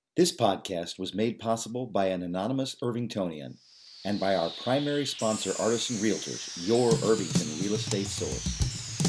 This podcast was made possible by an anonymous Irvingtonian and by our primary sponsor, Artisan Realtors, your Irvington real estate source.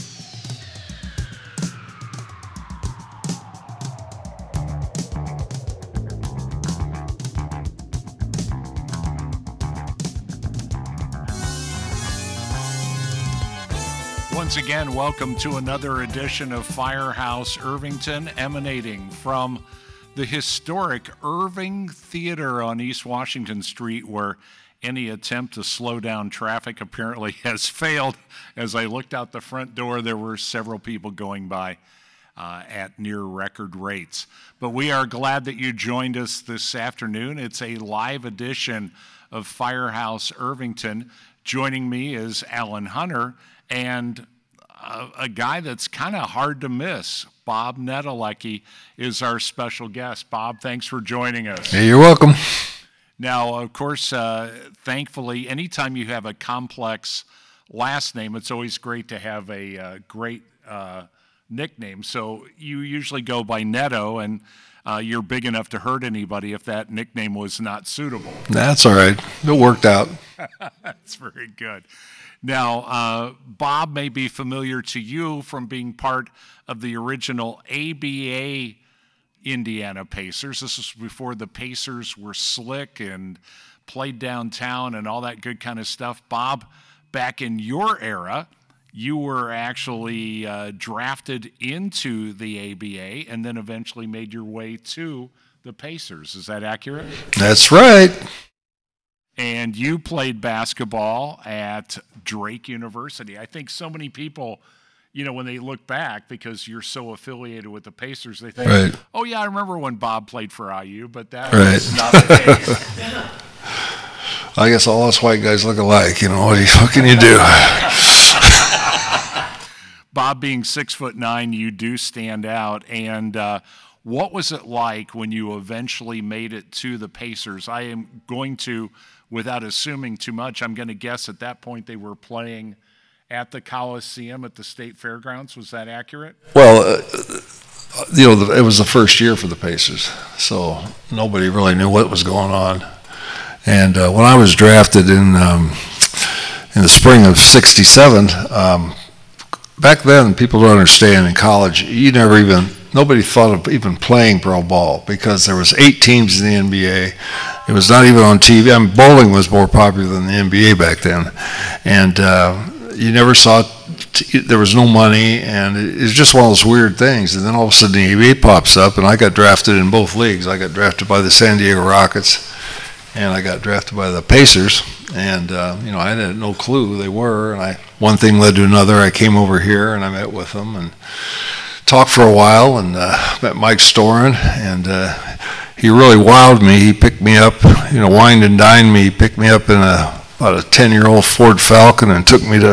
Once again, welcome to another edition of Firehouse Irvington, emanating from the historic Irving Theater on East Washington Street, where any attempt to slow down traffic apparently has failed. As I looked out the front door, there were several people going by at near record rates. But we are glad that you joined us this afternoon. It's a live edition of Firehouse Irvington. Joining me is Alan Hunter and a guy that's kind of hard to miss. Bob Nedelecki is our special guest. Bob, thanks for joining us. Hey, you're welcome. Now, of course, thankfully, anytime you have a complex last name, it's always great to have a great nickname. So you usually go by Neto, and you're big enough to hurt anybody if that nickname was not suitable. That's all right. It worked out. That's very good. Now, Bob may be familiar to you from being part of the original ABA Indiana Pacers. This was before the Pacers were slick and played downtown and all that good kind of stuff. Bob, back in your era, you were actually drafted into the ABA and then eventually made your way to the Pacers. Is that accurate? That's right. And you played basketball at Drake University. I think so many people, you know, when they look back, because you're so affiliated with the Pacers, they think, Right. oh, yeah, I remember when Bob played for IU, but that Right. was not the case. I guess all us white guys look alike. You know, what can you do? Bob being 6'9", you do stand out. And what was it like when you eventually made it to the Pacers? I am going to, without assuming too much, I'm going to guess at that point they were playing at the Coliseum at the State Fairgrounds. Was that accurate? Well, it was the first year for the Pacers, so nobody really knew what was going on. And when I was drafted in the spring of '67, back then, people don't understand, in college, nobody thought of even playing pro ball because there was 8 teams in the NBA. It was not even on TV. I mean, bowling was more popular than the NBA back then. And you never saw there was no money, and it was just one of those weird things. And then all of a sudden the NBA pops up, and I got drafted in both leagues. I got drafted by the San Diego Rockets, and I got drafted by the Pacers. And, I had no clue who they were. And one thing led to another. I came over here, and I met with them and talked for a while, and met Mike Storin, and he really wowed me. He picked me up, wined and dined me. He picked me up in about a 10-year-old Ford Falcon and took me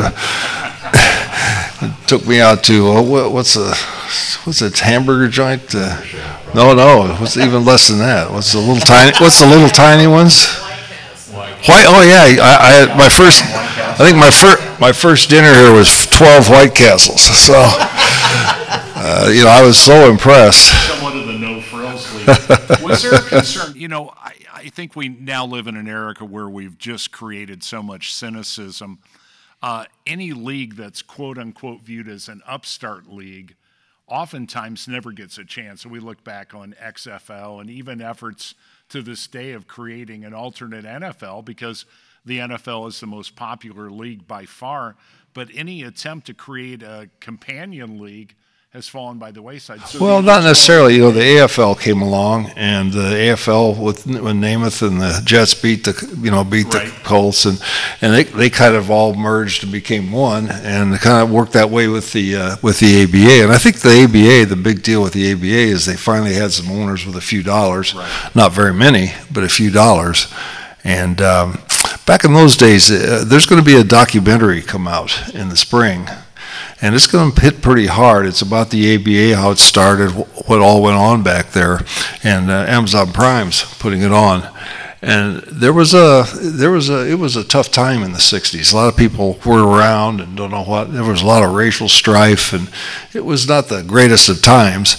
out to what's a hamburger joint? No, what's even less than that? What's the little tiny ones? White. Oh yeah, I had my first. I think my first dinner here was 12 White Castles. So, I was so impressed. Somewhat of the no-frills league. Was there a concern? I think we now live in an era where we've just created so much cynicism. Any league that's quote-unquote viewed as an upstart league oftentimes never gets a chance. So we look back on XFL and even efforts to this day of creating an alternate NFL, because the NFL is the most popular league by far. But any attempt to create a companion league has fallen by the wayside. So well, not necessarily. The AFL came along, and the AFL when Namath and the Jets beat the Right. Colts, and they kind of all merged and became one, and it kind of worked that way with the ABA. And I think the ABA, the big deal with the ABA is they finally had some owners with a few dollars, Right. Not very many, but a few dollars. And back in those days, there's going to be a documentary come out in the spring. And it's going to hit pretty hard. It's about the ABA, how it started, what all went on back there, and Amazon Prime's putting it on. And it was a tough time in the '60s. A lot of people were around and don't know what. There was a lot of racial strife, and it was not the greatest of times.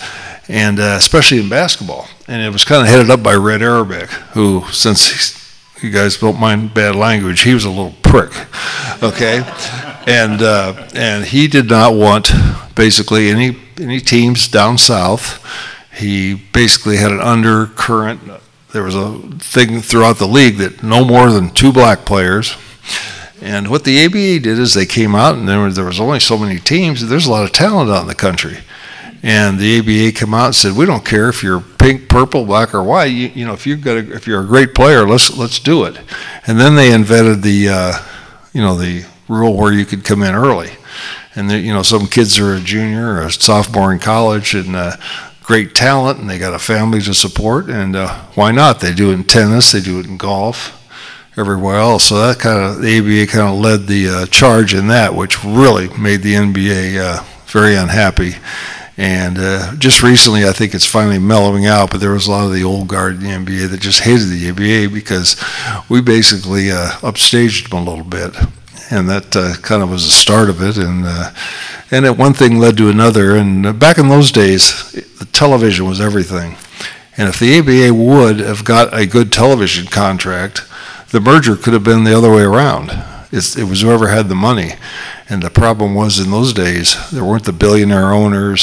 and especially in basketball. And it was kind of headed up by Red Arabic, who, since you guys don't mind bad language, he was a little prick, okay? And he did not want basically any teams down south. He basically had an undercurrent. There was a thing throughout the league that no more than 2 black players. And what the ABA did is they came out, and there was only so many teams. There's a lot of talent out in the country. And the ABA came out and said, we don't care if you're pink, purple, black, or white. You know, if you're a great player, let's do it. And then they invented the rule where you could come in early. And some kids are a junior or a sophomore in college and great talent, and they got a family to support. And why not? They do it in tennis, they do it in golf, everywhere else. So that the ABA kind of led the charge in that, which really made the NBA very unhappy. And just recently, I think it's finally mellowing out, but there was a lot of the old guard in the NBA that just hated the ABA because we basically upstaged them a little bit. And that kind of was the start of it. And that one thing led to another. And back in those days, the television was everything. And if the ABA would have got a good television contract, the merger could have been the other way around. It was whoever had the money. And the problem was in those days, there weren't the billionaire owners.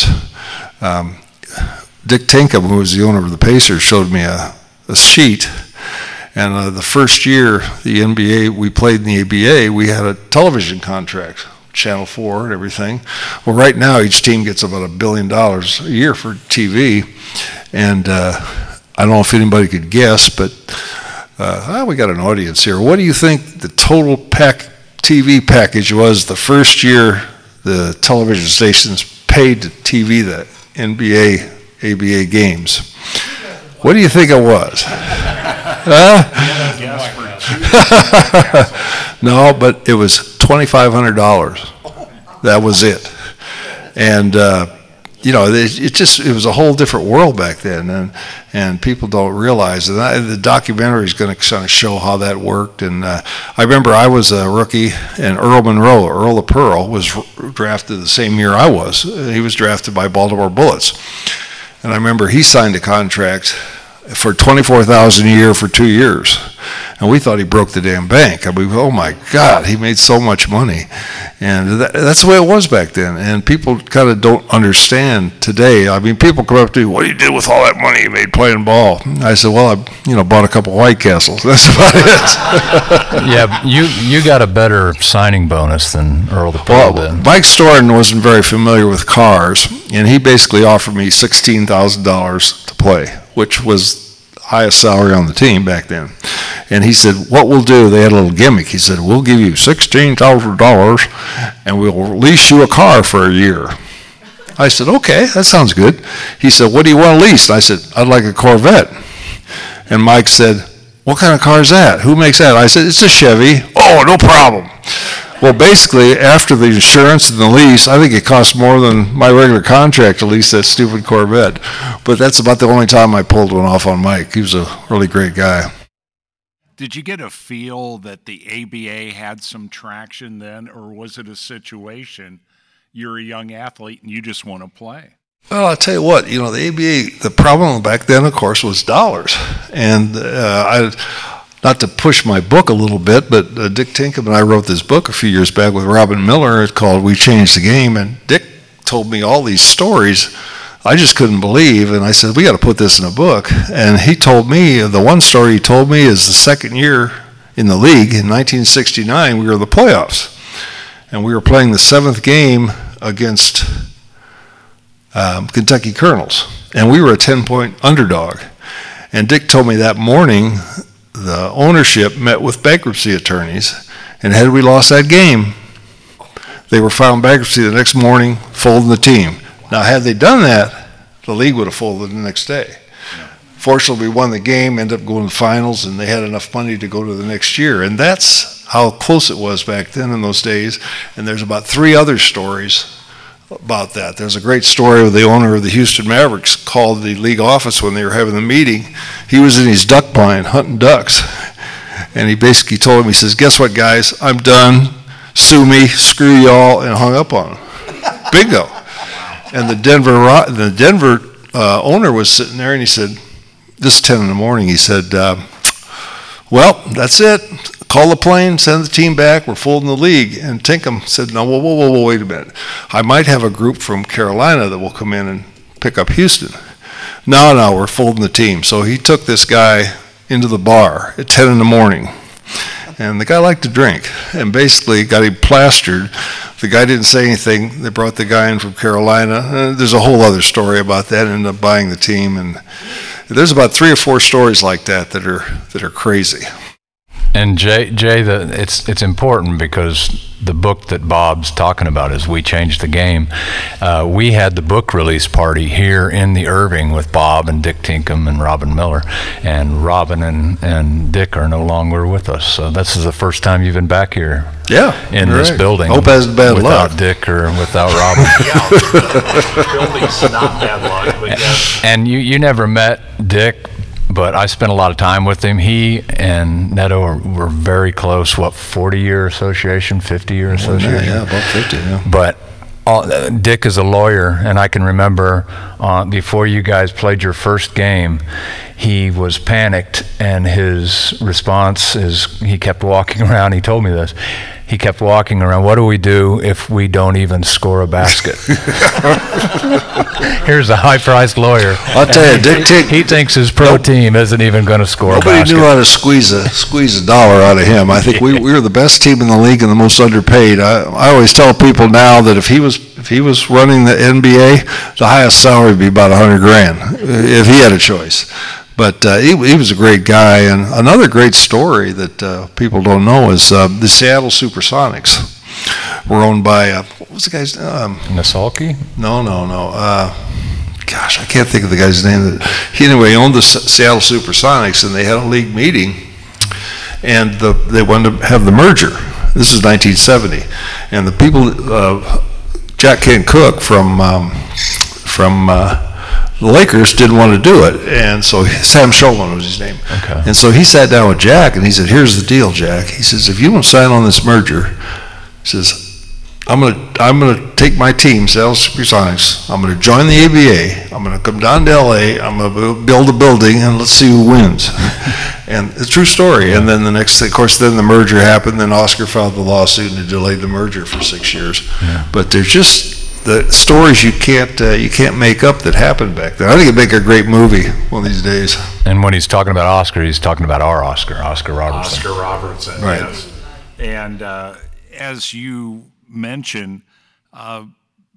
Dick Tinkham, who was the owner of the Pacers, showed me a sheet. And the first year we played in the ABA, we had a television contract, Channel 4 and everything. Well, right now, each team gets about $1 billion a year for TV. And I don't know if anybody could guess, but we got an audience here. What do you think the total TV package was the first year the television stations paid to TV the NBA, ABA games? What do you think it was? No, but it was $2,500. That was it. And it was a whole different world back then, and people don't realize. And the documentary is going to kind of show how that worked. And I remember I was a rookie, and Earl Monroe, Earl of Pearl, was drafted the same year I was. He was drafted by Baltimore Bullets, and I remember he signed a contract for $24,000 a year for 2 years. And we thought he broke the damn bank. I mean, oh my God, he made so much money. And that's the way it was back then. And people kind of don't understand today. I mean, people come up to me, what do you do with all that money you made playing ball? I said, well, I bought a couple White Castles. That's about it. Yeah, you got a better signing bonus than Earl the Pearl did. Mike Storen wasn't very familiar with cars, and he basically offered me $16,000 to play, which was the highest salary on the team back then. And he said, what we'll do, they had a little gimmick. He said, we'll give you $16,000 and we'll lease you a car for a year. I said, okay, that sounds good. He said, what do you want to lease? I said, I'd like a Corvette. And Mike said, what kind of car is that? Who makes that? I said, it's a Chevy. Oh, no problem. Well, basically, after the insurance and the lease, I think it cost more than my regular contract to lease that stupid Corvette. But that's about the only time I pulled one off on Mike. He was a really great guy. Did you get a feel that the ABA had some traction then, or was it a situation you're a young athlete and you just want to play? Well, I'll tell you what, the ABA, the problem back then, of course, was dollars. And not to push my book a little bit, but Dick Tinkham and I wrote this book a few years back with Robin Miller. It's called We Changed the Game. And Dick told me all these stories I just couldn't believe, and I said, we got to put this in a book. And he told me, the one story he told me is the second year in the league, in 1969, we were in the playoffs. And we were playing the 7th game against Kentucky Colonels. And we were a 10-point underdog. And Dick told me that morning, the ownership met with bankruptcy attorneys, and had we lost that game, they were filing bankruptcy the next morning, folding the team. Now, had they done that, the league would have folded the next day. Yeah. Fortunately, we won the game, ended up going to the finals, and they had enough money to go to the next year. And that's how close it was back then in those days. And there's about 3 other stories about that. There's a great story where the owner of the Houston Mavericks called the league office when they were having the meeting. He was in his duck blind hunting ducks. And he basically told him, he says, guess what, guys? I'm done. Sue me, screw y'all, and hung up on him. Bingo. And the Denver owner was sitting there, and he said, this is 10 in the morning, he said, well, that's it. Call the plane, send the team back, we're folding the league. And Tinkham said, no, whoa, wait a minute. I might have a group from Carolina that will come in and pick up Houston. No, we're folding the team. So he took this guy into the bar at 10 in the morning. And the guy liked to drink and basically got him plastered. The guy didn't say anything. They brought the guy in from Carolina. There's a whole other story about that. Ended up buying the team. And there's about 3 or 4 stories like that are crazy. And Jay, it's important because the book that Bob's talking about is We Changed the Game. We had the book release party here in the Irving with Bob and Dick Tinkham and Robin Miller. And Robin and Dick are no longer with us. So this is the first time you've been back here. Yeah, in this building. Hope has bad luck. Without Dick or without Robin. Building's not bad luck, but yes. And you never met Dick, but I spent a lot of time with him. He and Neto were very close. 40-year association, 50-year association? Yeah, about 50, yeah. But Dick is a lawyer, and I can remember before you guys played your first game, he was panicked, and his response is he kept walking around. He told me this. He kept walking around. What do we do if we don't even score a basket? Here's a high-priced lawyer. I'll tell you, Dick Tinkham. He thinks his pro team isn't even going to score a basket. Nobody knew how to squeeze a dollar out of him. I think we were the best team in the league and the most underpaid. I always tell people now that if he was running the NBA, the highest salary would be about $100,000 if he had a choice. But he was a great guy. And another great story that people don't know is the Seattle Supersonics were owned by, what was the guy's name? Nasalki? No. Gosh, I can't think of the guy's name. He owned the Seattle Supersonics, and they had a league meeting, and they wanted to have the merger. This is 1970. And the people, Jack Kent Cooke from the Lakers didn't want to do it, and so Sam Shulman was his name. Okay. And so he sat down with Jack, and he said, here's the deal, Jack. He says, if you don't sign on this merger, he says, I'm gonna take my team, Seattle Supersonics, I'm gonna join the ABA, I'm gonna come down to LA, I'm gonna build a building, and let's see who wins. And it's a true story. And then then the merger happened, then Oscar filed the lawsuit, and it delayed the merger for 6 years. Yeah. But there's just the stories you can't make up that happened back then. I think it'd make a great movie one of these days. And when he's talking about Oscar, he's talking about our Oscar Robertson. Oscar Robertson, right. Yes. And as you mentioned, I've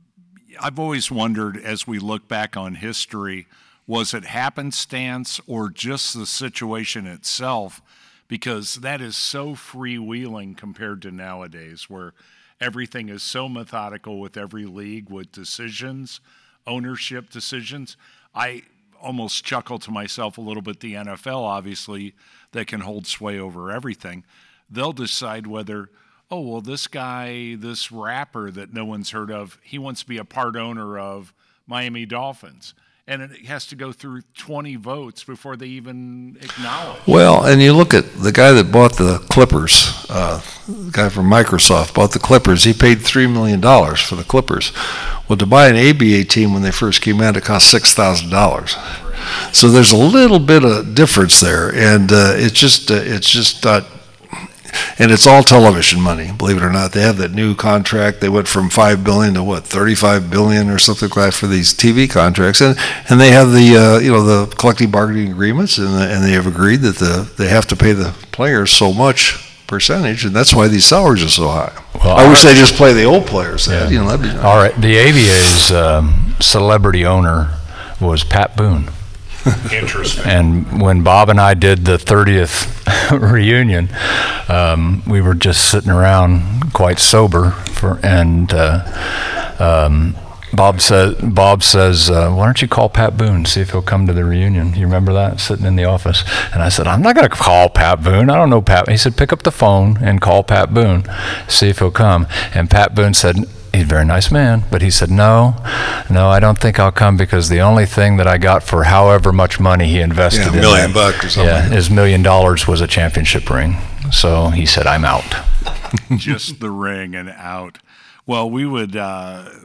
always wondered, as we look back on history, was it happenstance or just the situation itself? Because that is so freewheeling compared to nowadays, where everything is so methodical with every league, with decisions, ownership decisions. I almost chuckle to myself a little bit. The NFL, obviously, that can hold sway over everything. They'll decide whether, this guy, this rapper that no one's heard of, he wants to be a part owner of Miami Dolphins. And it has to go through 20 votes before they even acknowledge. Well, and you look at the guy that bought the Clippers, the guy from Microsoft bought the Clippers. He paid $3 million for the Clippers. Well, to buy an ABA team when they first came out, it cost $6,000. So there's a little bit of difference there, and it's just not. And it's all television money, believe it or not. They have that new contract. They went from $5 billion to $35 billion or something like that for these TV contracts, and they have the collective bargaining agreements, and they have agreed that they have to pay the players so much percentage, and that's why these salaries are so high. Well, I wish they just play the old players. Yeah. That'd be nice. All right, the ABA's celebrity owner was Pat Boone. Interesting. And when Bob and I did the 30th reunion, we were just sitting around quite sober, Bob says, why don't you call Pat Boone, see if he'll come to the reunion? You remember that, sitting in the office? And I said, I'm not going to call Pat Boone. I don't know Pat. He said, pick up the phone and call Pat Boone, see if he'll come. And Pat Boone said, he's a very nice man, but he said, no, I don't think I'll come, because the only thing that I got for however much money he invested in $1 million or something. his $1 million was a championship ring. So he said, I'm out. Just the ring and out. Well, we would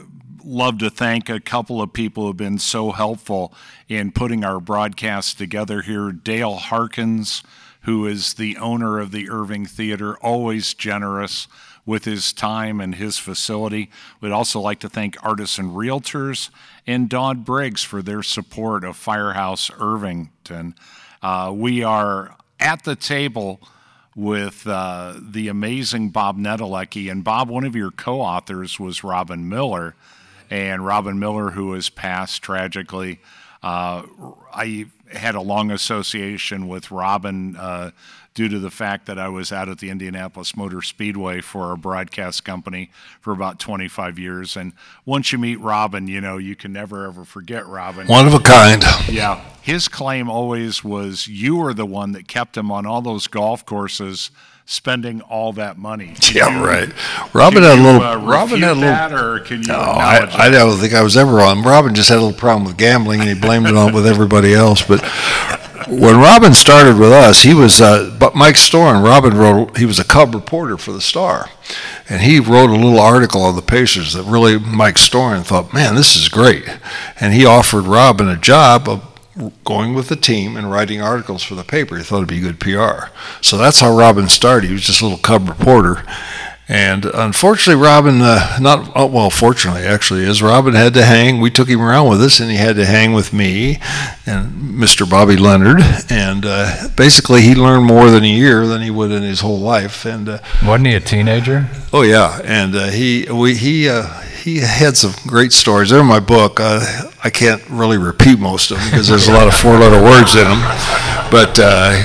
love to thank a couple of people who have been so helpful in putting our broadcast together here. Dale Harkins, who is the owner of the Irving Theater, always generous with his time and his facility. We'd also like to thank Artisan Realtors and Dodd Briggs for their support of Firehouse Irvington. We are at the table with the amazing Bob Nedelecki. And Bob, one of your co-authors was Robin Miller. And Robin Miller, who has passed tragically, I had a long association with Robin due to the fact that I was out at the Indianapolis Motor Speedway for a broadcast company for about 25 years. And once you meet Robin, you know, you can never, ever forget Robin. One of a kind. Yeah. His claim always was you were the one that kept him on all those golf courses spending all that money. Right. Robin had a little. Robin had a little. Or can you? No, I don't think I was ever on. Robin just had a little problem with gambling, and he blamed it on with everybody else. But when Robin started with us, he was. But Mike Storen, Robin wrote. He was a Cub reporter for the Star, and he wrote a little article on the Pacers that really Mike Storen thought, man, this is great, and he offered Robin a job of going with the team and writing articles for the paper. He thought it'd be good PR. So that's how Robin started. He was just a little Cub reporter. And unfortunately, Robin, fortunately, actually, is Robin had to hang. We took him around with us, and he had to hang with me and Mr. Bobby Leonard. And basically, he learned more than a year than he would in his whole life. And wasn't he a teenager? Oh yeah, and he had some great stories. They're in my book. I can't really repeat most of them because there's a lot of four-letter words in them. But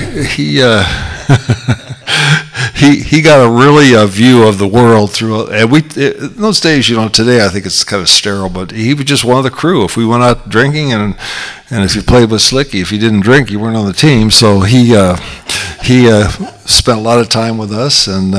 he got a really view of the world through. And in those days, you know, today I think it's kind of sterile. But he was just one of the crew. If we went out drinking and if you played with Slicky, if you didn't drink, you weren't on the team. So he spent a lot of time with us, and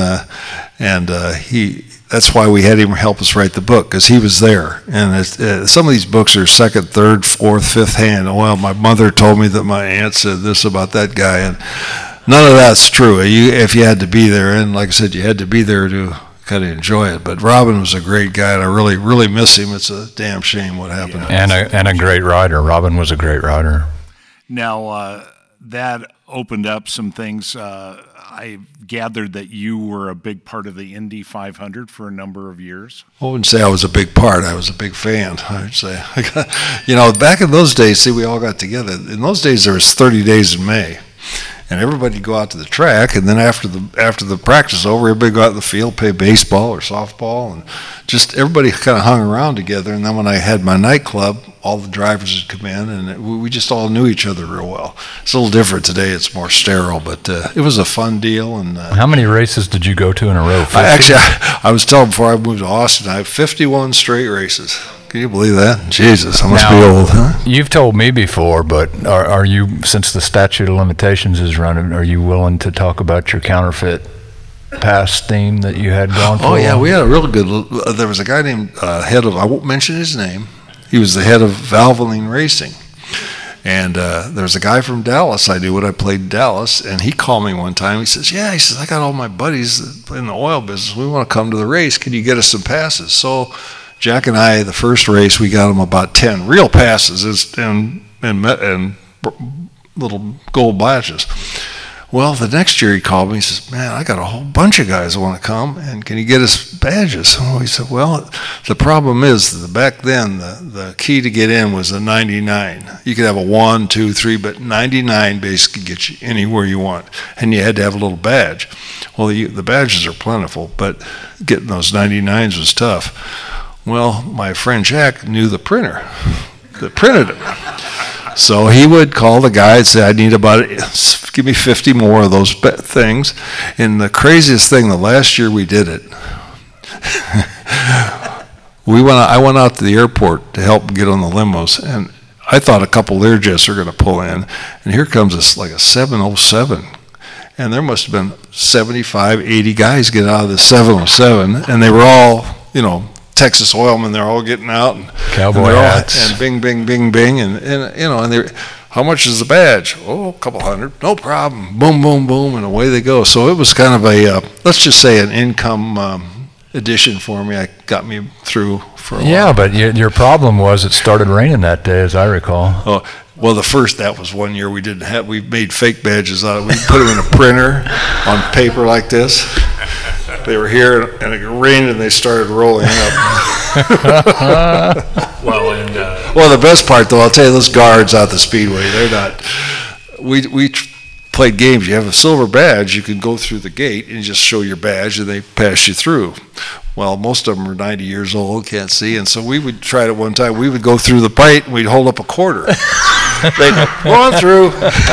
that's why we had him help us write the book, because he was there. And some of these books are second, third, fourth, fifth hand. Well, my mother told me that my aunt said this about that guy, and none of that's true. If you had to be there, and like I said, you had to be there to kind of enjoy it. But Robin was a great guy, and I really, really miss him. It's a damn shame what happened. Yeah. And a great writer. Robin was a great writer. Now, that opened up some things. I gathered that you were a big part of the Indy 500 for a number of years. I wouldn't say I was a big part. I was a big fan, I would say. You know, back in those days, see, we all got together. In those days, there was 30 days in May. And everybody would go out to the track, and then after the practice was over, everybody go out in the field, play baseball or softball, and just everybody kind of hung around together. And then when I had my nightclub, all the drivers would come in, and we just all knew each other real well. It's a little different today; it's more sterile, but it was a fun deal. And how many races did you go to in a row? I was telling before I moved to Austin, I have 51 straight races. Can you believe that? Jesus, I must be old, huh? You've told me before, but are you, since the statute of limitations is running, are you willing to talk about your counterfeit past theme that you had gone for? Oh, yeah, we had a really good, there was a guy named head of, I won't mention his name, he was the head of Valvoline Racing. And there was a guy from Dallas I knew when I played in Dallas, and he called me one time. He says, I got all my buddies in the oil business. We want to come to the race. Can you get us some passes? So Jack and I, the first race, we got them about 10 real passes and little gold badges. Well, the next year he called me. He says, man, I got a whole bunch of guys that want to come, and can you get us badges? So he said, well, the problem is that back then the key to get in was a 99. You could have a 1, 2, 3, but 99 basically gets you anywhere you want, and you had to have a little badge. Well, the badges are plentiful, but getting those 99s was tough. Well, my friend Jack knew the printer that printed them. So he would call the guy and say, give me 50 more of those things. And the craziest thing, the last year we did it, I went out to the airport to help get on the limos, and I thought a couple Learjets were going to pull in, and here comes like a 707. And there must have been 75, 80 guys get out of the 707, and they were all, Texas Oilmen. They're all getting out and cowboy hats and bing, bing, bing, bing, and they. How much is the badge? Oh, a couple hundred. No problem. Boom, boom, boom, and away they go. So it was kind of a let's just say an income addition for me. It got me through for a while. Yeah, but your problem was it started raining that day, as I recall. Oh, well, that was one year we made fake badges out of it. We put them in a printer on paper like this. They were here, and it rained, and they started rolling up. Well, the best part, though, I'll tell you, those guards out the Speedway, they're not. We played games. You have a silver badge, you can go through the gate and just show your badge, and they pass you through. Well, most of them are 90 years old, can't see, and so we would try it one time. We would go through the plate, and we'd hold up a quarter. They'd go on through.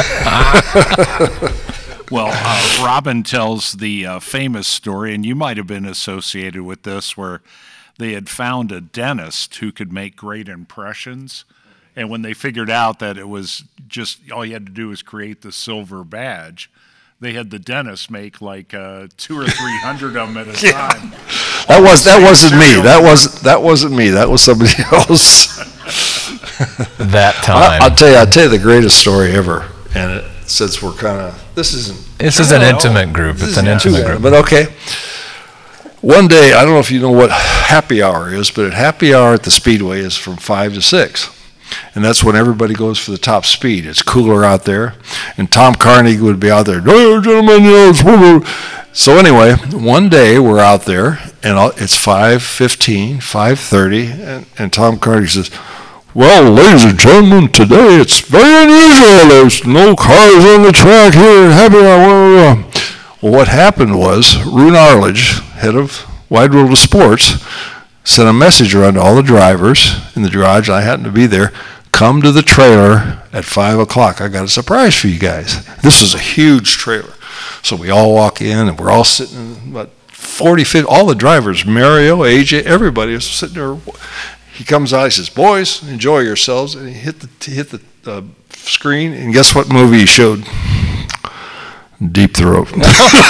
Well, Robin tells the famous story, and you might have been associated with this, where they had found a dentist who could make great impressions. And when they figured out that it was just all you had to do was create the silver badge, they had the dentist make like 200 or 300 of them at a time. That wasn't me. That wasn't me. That was somebody else. That time. I'll tell you the greatest story ever. And since we're kind of this is an intimate group. It's an intimate group. But okay. One day, I don't know if you know what happy hour is, but happy hour at the Speedway is from 5 to 6. And that's when everybody goes for the top speed. It's cooler out there. And Tom Carnegie would be out there, "Oh, gentlemen, so anyway, one day we're out there, and it's 5:15, 5:30, and Tom Carnegie says, "Well, ladies and gentlemen, today it's very unusual. There's no cars on the track here at happy hour." Well, what happened was Rune Arledge, head of Wide World of Sports, sent a message around to all the drivers in the garage. I happened to be there. Come to the trailer at 5 o'clock. I got a surprise for you guys. This was a huge trailer. So we all walk in, and we're all sitting in about 40, 50, all the drivers, Mario, AJ, everybody was sitting there. He comes out, he says, "Boys, enjoy yourselves." And he hit the screen, and guess what movie he showed? Deep Throat. and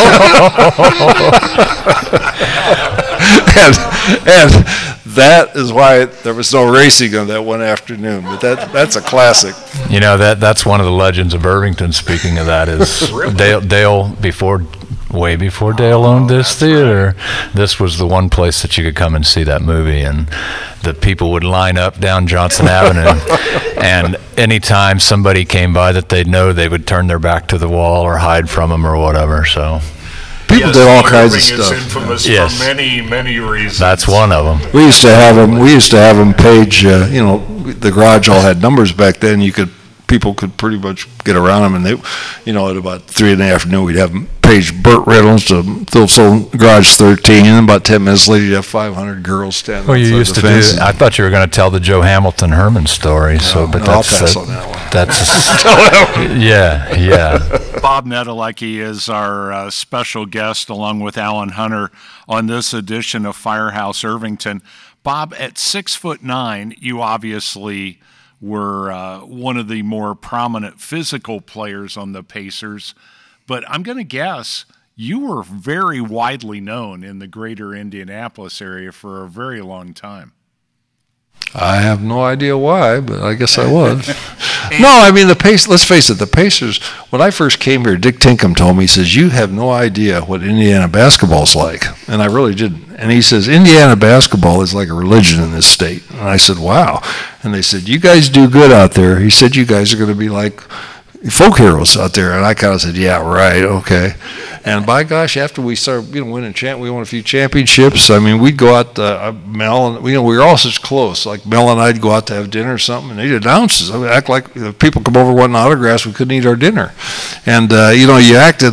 that is why there was no racing on that one afternoon. But that's a classic. You know, that's one of the legends of Irvington. Speaking of that, is Dale way before Dale owned this theater. Right. This was the one place that you could come and see that movie, and the people would line up down Johnson Avenue, and anytime somebody came by that they'd know, they would turn their back to the wall or hide from them or whatever. So people did all kinds of stuff. Infamous for many, many reasons. That's one of them. We used to have them page. The garage all had numbers back then. People could pretty much get around them, and they, at about 3 in the afternoon, we'd have them page Burt Reynolds to Phillips Garage 13, and about 10 minutes later, you'd have 500 girls standing outside the fence. Well, you used to do. I thought you were going to tell the Joe Hamilton Herman story. I'll pass on that one. Yeah. Bob Nedelecki is our special guest, along with Alan Hunter, on this edition of Firehouse Irvington. Bob, at 6'9", you obviously were one of the more prominent physical players on the Pacers, but I'm going to guess you were very widely known in the greater Indianapolis area for a very long time. I have no idea why, but I guess I was. No, I mean, let's face it, the Pacers, when I first came here, Dick Tinkham told me, he says, "You have no idea what Indiana basketball's like." And I really didn't. And he says, "Indiana basketball is like a religion in this state." And I said, "Wow." And they said, "You guys do good out there." He said, "You guys are going to be like folk heroes out there." And I kind of said, "Yeah, right, okay." And by gosh, after we started, winning we won a few championships. I mean, we'd go out, Mel, and we were all such close. Like Mel and I'd go out to have dinner or something, and they'd announce us. I mean, act like if people come over wanting autographs, we couldn't eat our dinner. And you acted.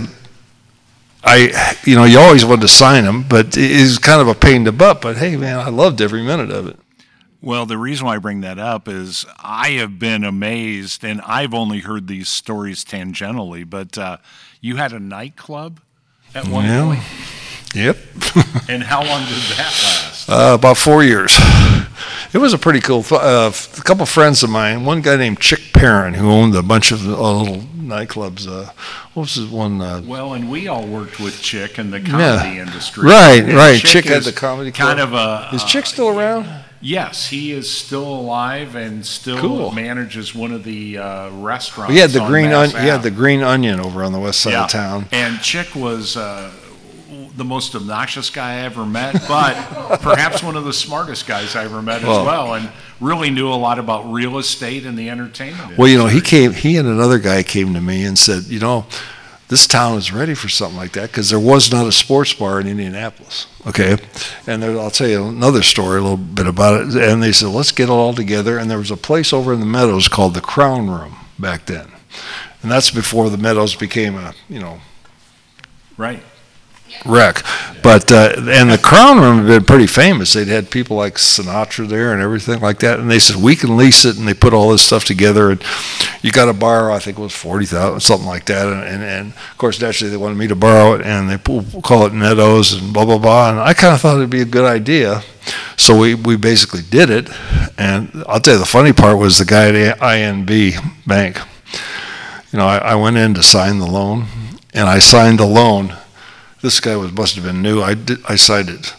You always wanted to sign them, but it was kind of a pain in the butt. But hey, man, I loved every minute of it. Well, the reason why I bring that up is I have been amazed, and I've only heard these stories tangentially, but you had a nightclub at one point? Yep. And how long did that last? About 4 years. It was a pretty cool. A couple of friends of mine, one guy named Chick Perrin, who owned a bunch of little nightclubs. What was his one? Well, and we all worked with Chick in the comedy industry. Right. Chick had the comedy club. Kind of is Chick still around? Yes, he is still alive and still manages one of the restaurants. He had the Green Onion over on the west side of town. And Chick was the most obnoxious guy I ever met, but perhaps one of the smartest guys I ever met as well, and really knew a lot about real estate and the entertainment Well, industry. he and another guy came to me and said, this town is ready for something like that because there was not a sports bar in Indianapolis. Okay. And I'll tell you another story, a little bit about it. And they said, let's get it all together. And there was a place over in the Meadows called the Crown Room back then. And that's before the Meadows became a, Right. wreck. But and the Crown Room had been pretty famous. They'd had people like Sinatra there and everything like that. And they said, we can lease it. And they put all this stuff together. And you got to borrow, I think it was $40,000, something like that. And of course, naturally, they wanted me to borrow it. And they call it Meadows and blah, blah, blah. And I kind of thought it'd be a good idea. So we basically did it. And I'll tell you, the funny part was the guy at INB Bank. I went in to sign the loan. And I signed the loan. This guy must have been new. I signed it.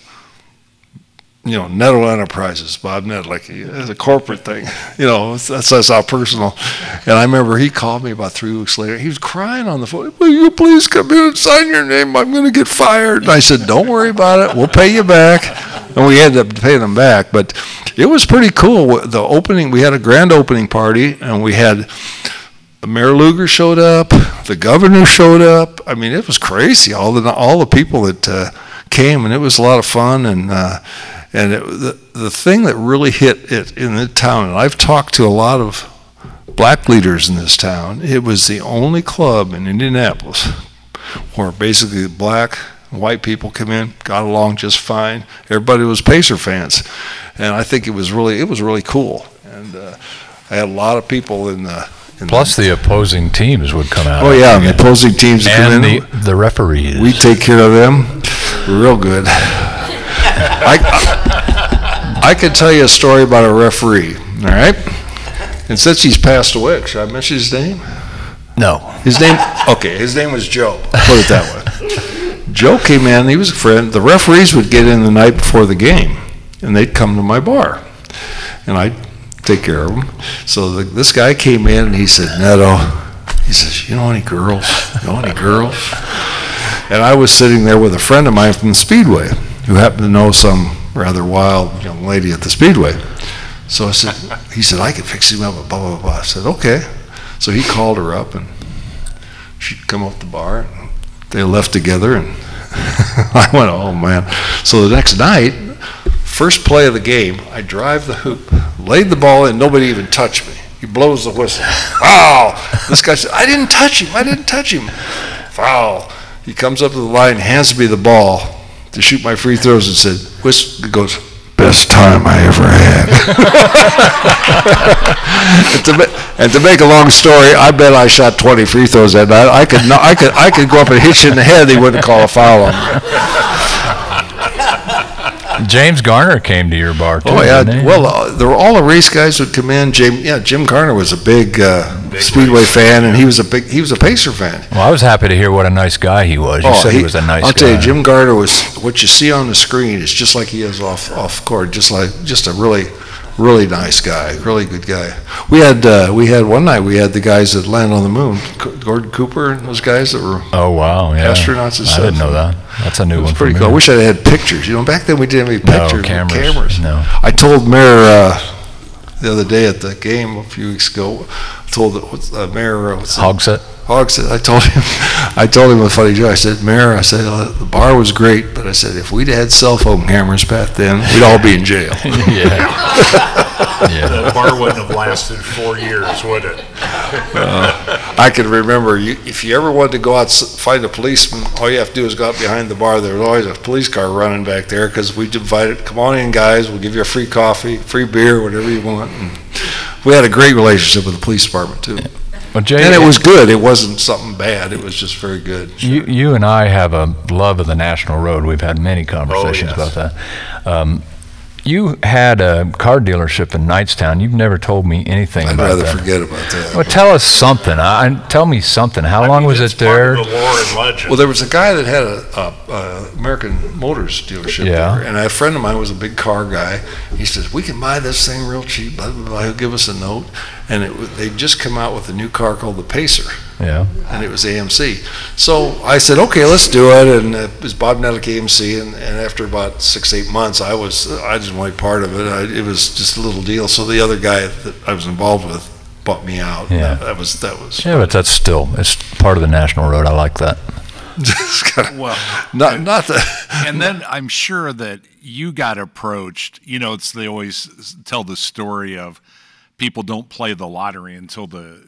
Netto Enterprises, Bob Nett, like it's a corporate thing. That's how personal. And I remember he called me about 3 weeks later. He was crying on the phone. Will you please come in and sign your name? I'm going to get fired. And I said, don't worry about it. We'll pay you back. And we ended up paying them back. But it was pretty cool. The opening, we had a grand opening party, and we had Mayor Lugar showed up. The governor showed up. I mean, it was crazy. All the people that came, and it was a lot of fun. And the thing that really hit it in the town, and I've talked to a lot of black leaders in this town. It was the only club in Indianapolis where basically black and white people come in, got along just fine. Everybody was Pacer fans, and I think it was really cool. And I had a lot of people in the. Plus, the opposing teams would come out. Oh yeah, and the opposing teams would come in. And the referees. We take care of them real good. I could tell you a story about a referee. All right, and since he's passed away, should I mention his name? No. His name was Joe. Put it that way. Joe came in. He was a friend. The referees would get in the night before the game, and they'd come to my bar, and I'd take care of them. So this guy came in and he said, Netto, he says, you know any girls? And I was sitting there with a friend of mine from the Speedway who happened to know some rather wild young lady at the Speedway. So he said, I could fix him up, blah, blah, blah. I said, okay. So he called her up and she'd come up the bar. And they left together and I went, oh man. So the next night, first play of the game, I drive the hoop, laid the ball in, nobody even touched me. He blows the whistle. Foul! This guy said, I didn't touch him. Foul. He comes up to the line, hands me the ball to shoot my free throws and said, he goes, best time I ever had. and to make a long story, I bet I shot 20 free throws that night. I could go up and hit you in the head, they wouldn't call a foul on me. James Garner came to your bar too. Oh yeah, didn't he? well, all the race guys would come in. Jim Garner was a big Speedway fan, and he was a Pacer fan. Well, I was happy to hear what a nice guy he was. You said he was a nice guy. I'll tell you, Jim Garner was what you see on the screen is just like he is off court, just a really nice guy, really good guy. We had one night we had the guys that landed on the moon, Gordon Cooper and those guys that were astronauts and stuff. I didn't know that. That's a new one. Pretty for me. cool. I wish I had pictures. Back then we didn't have any pictures. Cameras. No. I told Mayor the other day at the game a few weeks ago. I told Mayor Hogsett. I told him a funny joke. I said, Mayor, the bar was great, but I said, if we'd had cell phone cameras back then, we'd all be in jail. Yeah. The bar wouldn't have lasted 4 years, would it? I can remember, if you ever wanted to go out find a policeman, all you have to do is go out behind the bar. There was always a police car running back there because we'd invite it. Come on in, guys. We'll give you a free coffee, free beer, whatever you want. And we had a great relationship with the police department, too. Well, Jay, and it was good. It wasn't something bad. It was just very good. You and I have a love of the National Road. We've had many conversations about that. You had a car dealership in Knightstown. You've never told me anything about that. I'd rather forget about that. Well, tell us something. Tell me something. How long was it there? Part of the lore and legend. Well, there was a guy that had a American Motors dealership there, and a friend of mine was a big car guy. He says, we can buy this thing real cheap, blah, blah, blah. He'll give us a note. And they'd just come out with a new car called the Pacer. Yeah. And it was AMC. So I said, okay, let's do it. And it was Bob Netlick AMC. And after about 6-8 months, I didn't want part of it. It was just a little deal. So the other guy that I was involved with bought me out. Yeah. That was. Yeah, but it's part of the national road. I like that. Well, not the. And then I'm sure that you got approached. They always tell the story of people don't play the lottery until the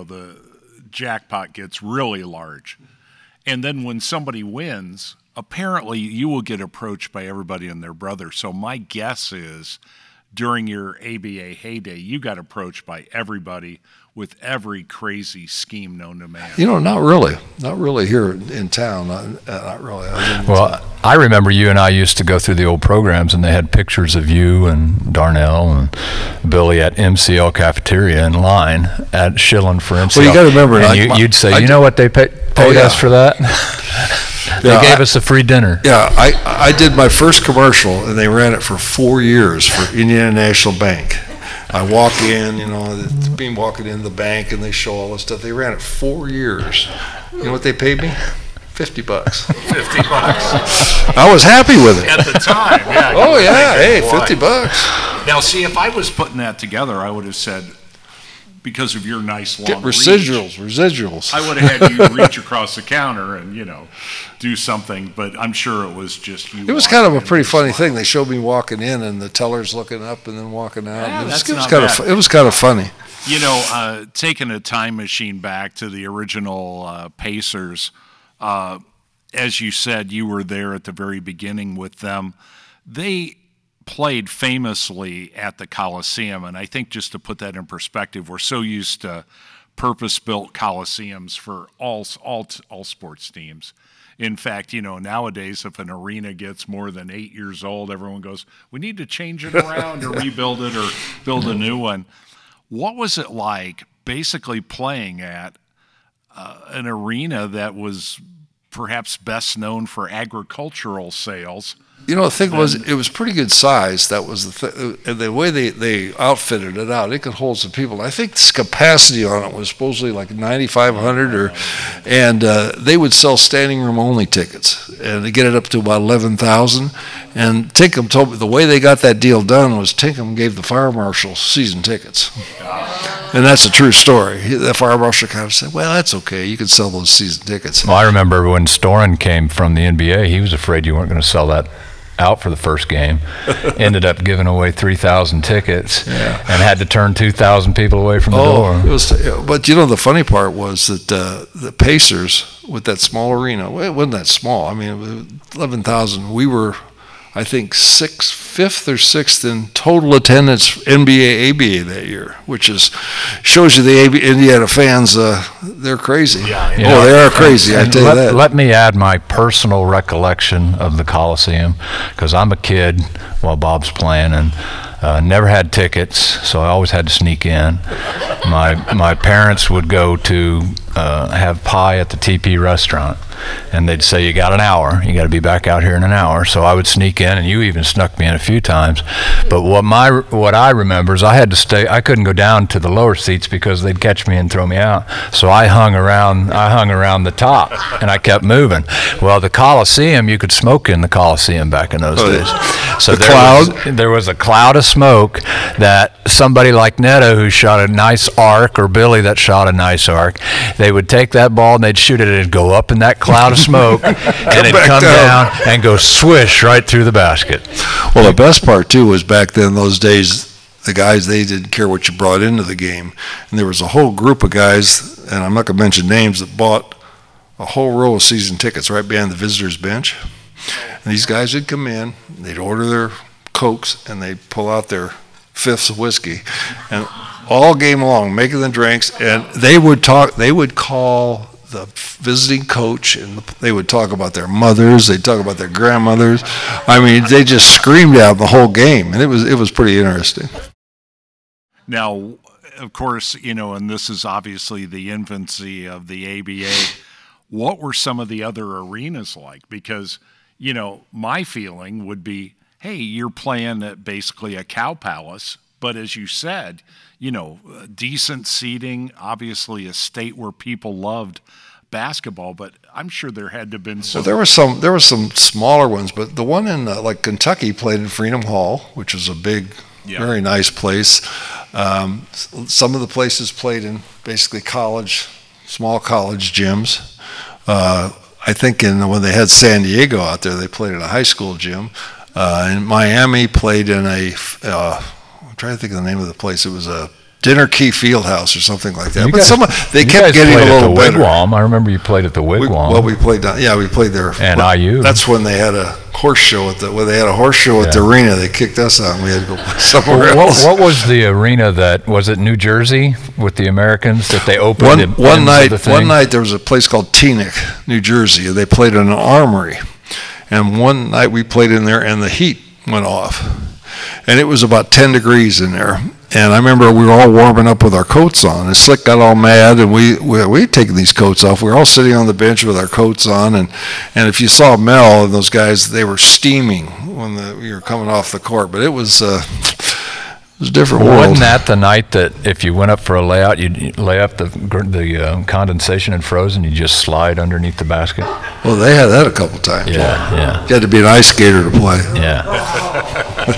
jackpot gets really large. And then when somebody wins, apparently you will get approached by everybody and their brother. So my guess is during your ABA heyday, you got approached by everybody with every crazy scheme known to man. Not really here in town. Not really. Well, I remember you and I used to go through the old programs, and they had pictures of you and Darnell and Billy at MCL cafeteria in line at Schilling for MCL. Well, you got to remember, and you'd say, you know what they paid us for that? They gave us a free dinner. Yeah, I did my first commercial, and they ran it for 4 years for Indiana National Bank. I walk in, it's being walking in the bank, and they show all this stuff. They ran it 4 years. You know what they paid me? $50. $50. I was happy with it. At the time, yeah. Oh, yeah, hey, $50. Now, see, if I was putting that together, I would have said, because of your nice long Get residuals. I would have had you reach across the counter and, do something, but I'm sure it was just you. It was kind of a pretty funny thing. They showed me walking in and the teller's looking up and then walking out. Yeah, it was kind of funny. Taking a time machine back to the original Pacers, as you said, you were there at the very beginning with them. They played famously at the Coliseum, and I think just to put that in perspective, we're so used to purpose-built coliseums for all sports teams. In fact, nowadays, if an arena gets more than 8 years old, everyone goes, we need to change it around or rebuild it or build a new one. What was it like basically playing at an arena that was perhaps best known for agricultural sales? The thing was, it was pretty good size. That was the way they outfitted it out. It could hold some people. I think the capacity on it was supposedly like 9,500, and they would sell standing room only tickets, and they get it up to about 11,000. And Tinkham told me the way they got that deal done was Tinkham gave the fire marshal season tickets, and that's a true story. The fire marshal kind of said, "Well, that's okay. You can sell those season tickets." Well, I remember when Storen came from the NBA, he was afraid you weren't going to sell that out for the first game. Ended up giving away 3,000 tickets and had to turn 2,000 people away from the door. But the funny part was that the Pacers with that small arena, well, it wasn't that small. I mean, 11,000. We were, I think, fifth or sixth in total attendance NBA ABA that year, which shows you the Indiana fans, they're crazy. Yeah, they are crazy, I tell you that. Let me add my personal recollection of the Coliseum, because I'm a kid while Bob's playing, and never had tickets, so I always had to sneak in. My parents would go to have pie at the TP restaurant, and they'd say, you got an hour, you got to be back out here in an hour. So I would sneak in, and you even snuck me in a few times. But what I remember is I couldn't go down to the lower seats because they'd catch me and throw me out. So I hung around the top, and I kept moving. Well, the Coliseum, you could smoke in the Coliseum back in those days. So there was a cloud of smoke that somebody like Neto, who shot a nice arc, or Billy that shot a nice arc, they would take that ball and they'd shoot it, and it'd go up in that cloud of smoke, and it'd come down and go swish right through the basket. Well, the best part too was back then, those days, the guys, they didn't care what you brought into the game, and there was a whole group of guys, and I'm not going to mention names, that bought a whole row of season tickets right behind the visitors bench. And these guys would come in, they'd order their Cokes, and they'd pull out their fifths of whiskey, and all game long making the drinks, and they would call the visiting coach, and they would talk about their mothers, they'd talk about their grandmothers. I mean, they just screamed out the whole game, and it was pretty interesting. Now, of course, and this is obviously the infancy of the ABA. What were some of the other arenas like? Because, my feeling would be, hey, you're playing at basically a cow palace But as you said, decent seating, obviously a state where people loved basketball, but I'm sure there had to have been some. Well, there were some smaller ones, but the one in like Kentucky played in Freedom Hall, which was a big, very nice place. Some of the places played in basically small college gyms. I think when they had San Diego out there, they played in a high school gym. In Miami, played in I'm trying to think of the name of the place. It was a Dinner Key Fieldhouse or something like that. They kept getting a little better. Wigwam. I remember you played at the Wigwam. We played there. And IU. That's when they had a horse show at the arena. They kicked us out and we had to go play somewhere else. What was the arena was it New Jersey with the Americans that they opened? One night there was a place called Teaneck, New Jersey. They played in an armory. And one night we played in there and the heat went off. And it was about 10 degrees in there. And I remember we were all warming up with our coats on. And Slick got all mad, and we had taken these coats off. We were all sitting on the bench with our coats on. And if you saw Mel and those guys, they were steaming when we were coming off the court. But it was a different world. Wasn't that the night that if you went up for a layout, you'd lay up the condensation had frozen, you just slide underneath the basket? Well, they had that a couple times. Yeah. You had to be an ice skater to play. Yeah.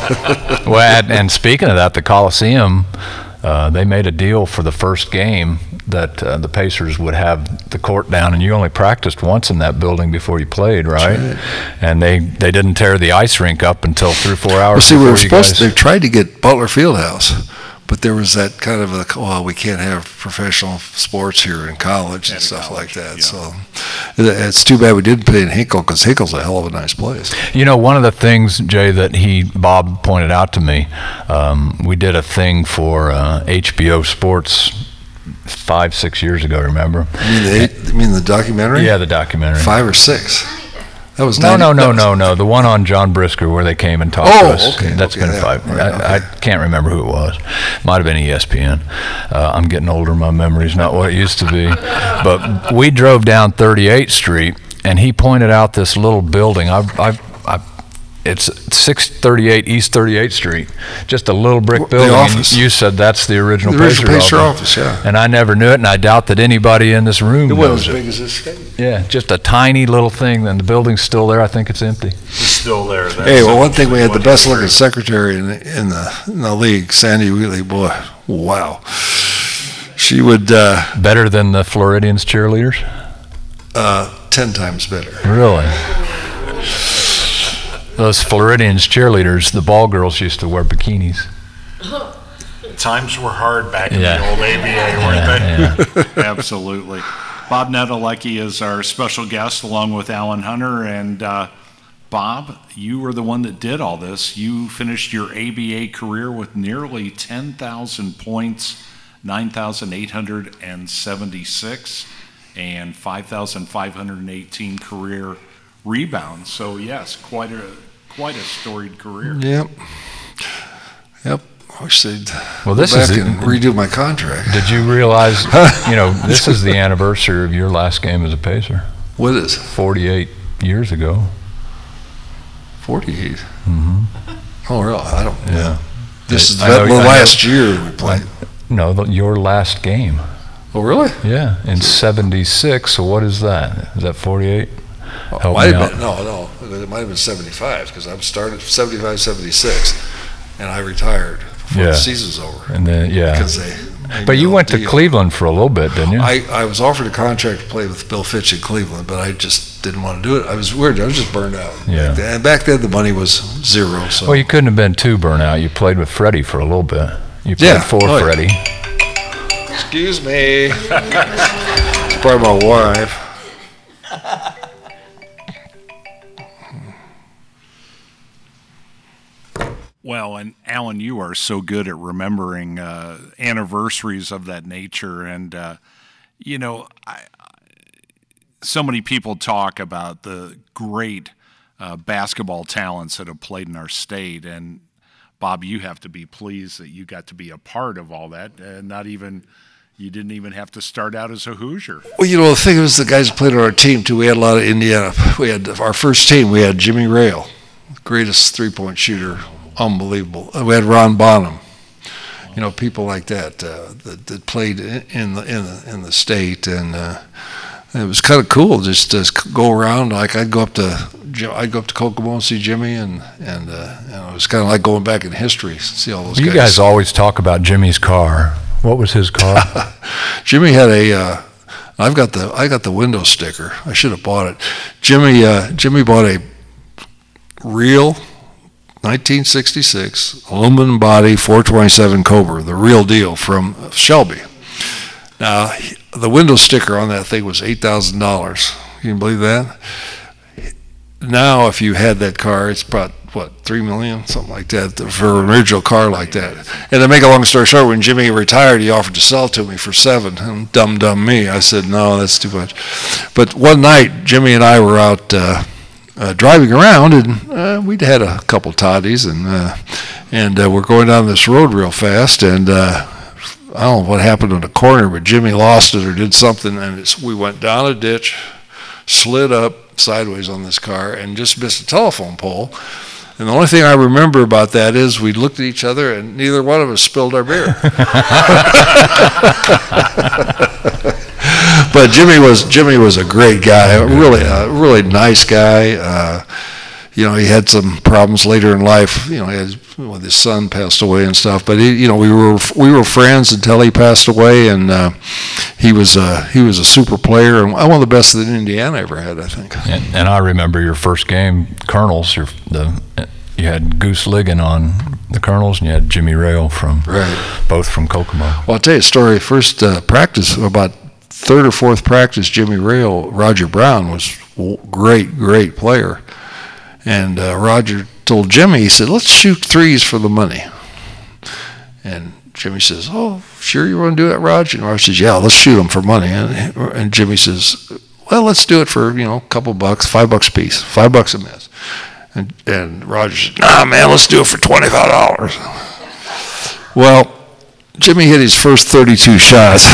Well, and speaking of that, the Coliseum, they made a deal for the first game that the Pacers would have the court down, and you only practiced once in that building before you played, right? And they didn't tear the ice rink up until 3 or 4 hours. Well, see, they tried to get Butler Fieldhouse, but there was that kind of we can't have professional sports here in college and stuff like that. Yeah. So it's too bad we didn't play in Hinkle, because Hinkle's a hell of a nice place. One of the things, Jay, that Bob pointed out to me, we did a thing for HBO Sports 5-6 years ago, remember? You mean the documentary? Yeah, the documentary. 5 or 6. That was no. The one on John Brisker where they came and talked to us. Okay. That's been 5. Right, I can't remember who it was. Might have been ESPN. I'm getting older. My memory's not what it used to be. But we drove down 38th Street, and he pointed out this little building. It's 638 East 38th Street, just a little brick building. The office. You said that's the original Pacer office, yeah. And I never knew it, and I doubt that anybody in this room knows it. It wasn't as big as this thing. Yeah, just a tiny little thing, and the building's still there. I think it's empty. It's still there. One thing, we had the best looking secretary in the league, Sandy Wheatley. Boy, wow. She would... better than the Floridians cheerleaders? 10 times better. Really? Those Floridians cheerleaders, the ball girls used to wear bikinis. Times were hard back in the old ABA, weren't they? Absolutely. Bob Nedelecki is our special guest, along with Alan Hunter. And Bob, you were the one that did all this. You finished your ABA career with nearly 10,000 points, 9,876, and 5,518 career rebounds. So yes, quite a storied career. Yep. I wish they'd go back and redo my contract. Did you realize, this is the anniversary of your last game as a Pacer? What is it? 48 years ago. 48? Mm-hmm. Oh, really? I don't know. Yeah. This is the last year we played. No, your last game. Oh, really? Yeah, in 76. So what is that? Is that 48? No, it might have been 75, because I started 75, 76, and I retired before the season's over. And then, because but you went to Cleveland for a little bit, didn't you? I was offered a contract to play with Bill Fitch in Cleveland, but I just didn't want to do it. I was weird. I was just burned out. Yeah. And back then the money was zero. So. Well, you couldn't have been too burnt out. You played with Freddie for a little bit. You played for Freddie. Excuse me. It's probably my wife. Well, and Alan, you are so good at remembering anniversaries of that nature. And, so many people talk about the great basketball talents that have played in our state. And, Bob, you have to be pleased that you got to be a part of all that. You didn't even have to start out as a Hoosier. Well, the thing was, the guys who played on our team, too, we had a lot of Indiana. We had our first team, we had Jimmy Rail, greatest three-point shooter. Unbelievable. We had Ron Bonham. people like that that played in the state, and it was kind of cool just to go around. Like I'd go up to Kokomo and see Jimmy, and it was kind of like going back in history, see all those guys. You guys always talk about Jimmy's car. What was his car? Jimmy had I got the window sticker. I should have bought it. Jimmy bought a real 1966 aluminum body 427 Cobra, the real deal from Shelby. Now, the window sticker on that thing was $8,000. Can you believe that? Now, if you had that car, it's about, $3 million, something like that, for an original car like that. And to make a long story short, when Jimmy retired, he offered to sell it to me for $7,000. And dumb me, I said, no, that's too much. But one night, Jimmy and I were out driving around, and we'd had a couple toddies, and we're going down this road real fast, and I don't know what happened in the corner, but Jimmy lost it or did something, and we went down a ditch, slid up sideways on this car, and just missed a telephone pole. And the only thing I remember about that is we looked at each other, and neither one of us spilled our beer. But Jimmy was a great guy, a really nice guy. He had some problems later in life. When his son passed away and stuff. But we were friends until he passed away, and he was a super player and one of the best that Indiana ever had, I think. And I remember your first game, Colonels. You had Goose Ligon on the Colonels, and you had Jimmy Rail both from Kokomo. Well, I'll tell you a story. First practice, about third or fourth practice, Jimmy Rail, Roger Brown was great player. And Roger told Jimmy, he said, let's shoot threes for the money. And Jimmy says, oh, sure you want to do that, Roger? And Roger says, yeah, let's shoot them for money. And Jimmy says, well, let's do it for, a couple bucks, $5 a piece, $5 a miss. And Roger said, nah, man, let's do it for $25. Well, Jimmy hit his first 32 shots.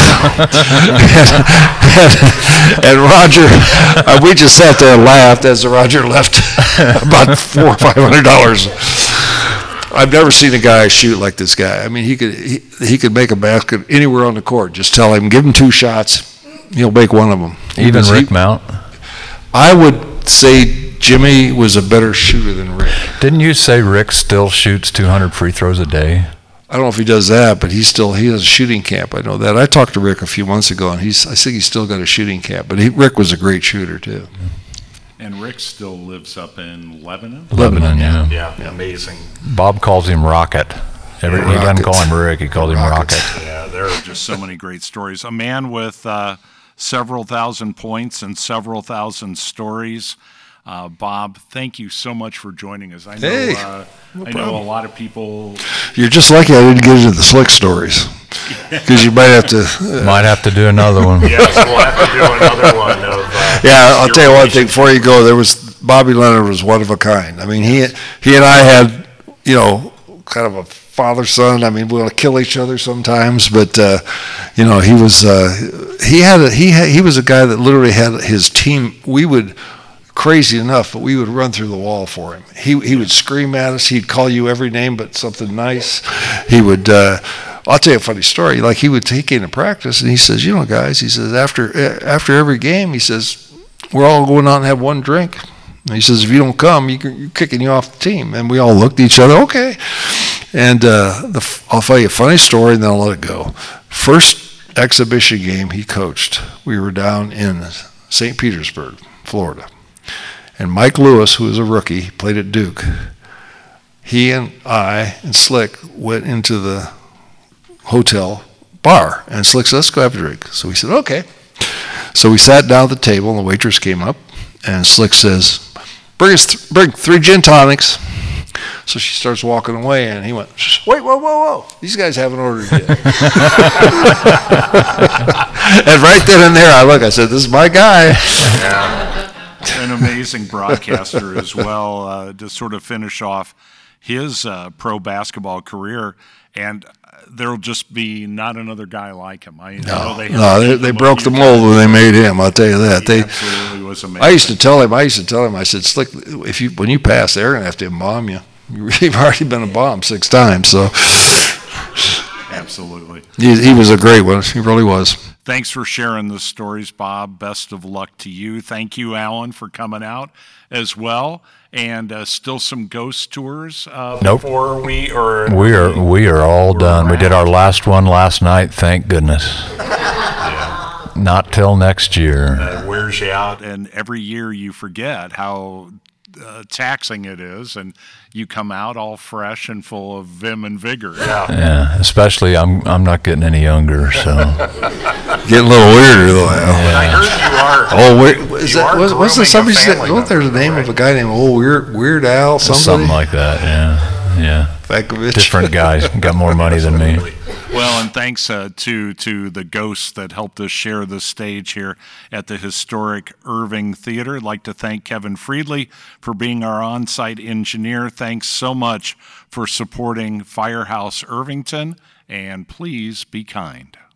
and Roger, we just sat there and laughed as Roger left about $400 or $500. I've never seen a guy shoot like this guy. I mean, he could make a basket anywhere on the court. Just tell him, give him 2 shots, he'll make one of them. Even Rick Mount? I would say Jimmy was a better shooter than Rick. Didn't you say Rick still shoots 200 free throws a day? I don't know if he does that, but he has a shooting camp. I know that. I talked to Rick a few months ago, and I think he's still got a shooting camp. But Rick was a great shooter too. And Rick still lives up in Lebanon. Lebanon, yeah. Yeah, amazing. Bob calls him Rocket. He doesn't call him Rick. He called him Rocket. Yeah, there are Just so many great stories. A man with several thousand points and several thousand stories. Bob, thank you so much for joining us. I know, I know a lot of people. You're just lucky I didn't get into the slick stories, because you might have to. Might have to do another one. Yes, we'll have to do another one. I'll tell you one thing before you go. Bobby Leonard was one of a kind. I mean, he and I had, kind of a father-son. I mean, we'll kill each other sometimes, but he was he was a guy that literally had his team. We would. Crazy enough, but we would run through the wall for him. He would scream at us. He'd call you every name but something nice. He would. I'll tell you a funny story. Like he came to practice and he says, guys, he says after every game, he says we're all going out and have one drink. And he says if you don't come, you're kicking you off the team. And we all looked at each other. Okay. And I'll tell you a funny story and then I'll let it go. First exhibition game he coached. We were down in St. Petersburg, Florida. And Mike Lewis, who was a rookie, played at Duke. He and I and Slick went into the hotel bar. And Slick said, let's go have a drink. So we said, okay. So we sat down at the table, and the waitress came up. And Slick says, bring 3 gin tonics. So she starts walking away, and he went, wait, whoa. These guys haven't ordered yet. And right then and there, I said, this is my guy. Yeah. An amazing broadcaster as well, to sort of finish off his pro basketball career, and there'll just be not another guy like him. They broke the mold when they made him. I'll tell you that. He absolutely was amazing. I used to tell him. I said, Slick, when you pass, they're gonna have to bomb you. You've already been a bomb 6 times, so. Absolutely. He was a great one. He really was. Thanks for sharing the stories, Bob. Best of luck to you. Thank you, Alan, for coming out as well. And still some ghost tours Nope. before we are all done. We did our last one last night. Thank goodness. Not till next year. It wears you out, and every year you forget how taxing it is, and you come out all fresh and full of vim and vigor. Yeah. Especially I'm not getting any younger, so. Getting a little weirder though. I heard you are. Oh, what's the grooming somebody a said? family Wasn't there the member, name right? of a guy named Weird Al? Something like that. Yeah. Bekovich. Different guys got more money than me. Well, and thanks to the ghosts that helped us share the stage here at the historic Irving Theater. I'd like to thank Kevin Friedley for being our on-site engineer. Thanks so much for supporting Firehouse Irvington, and please be kind.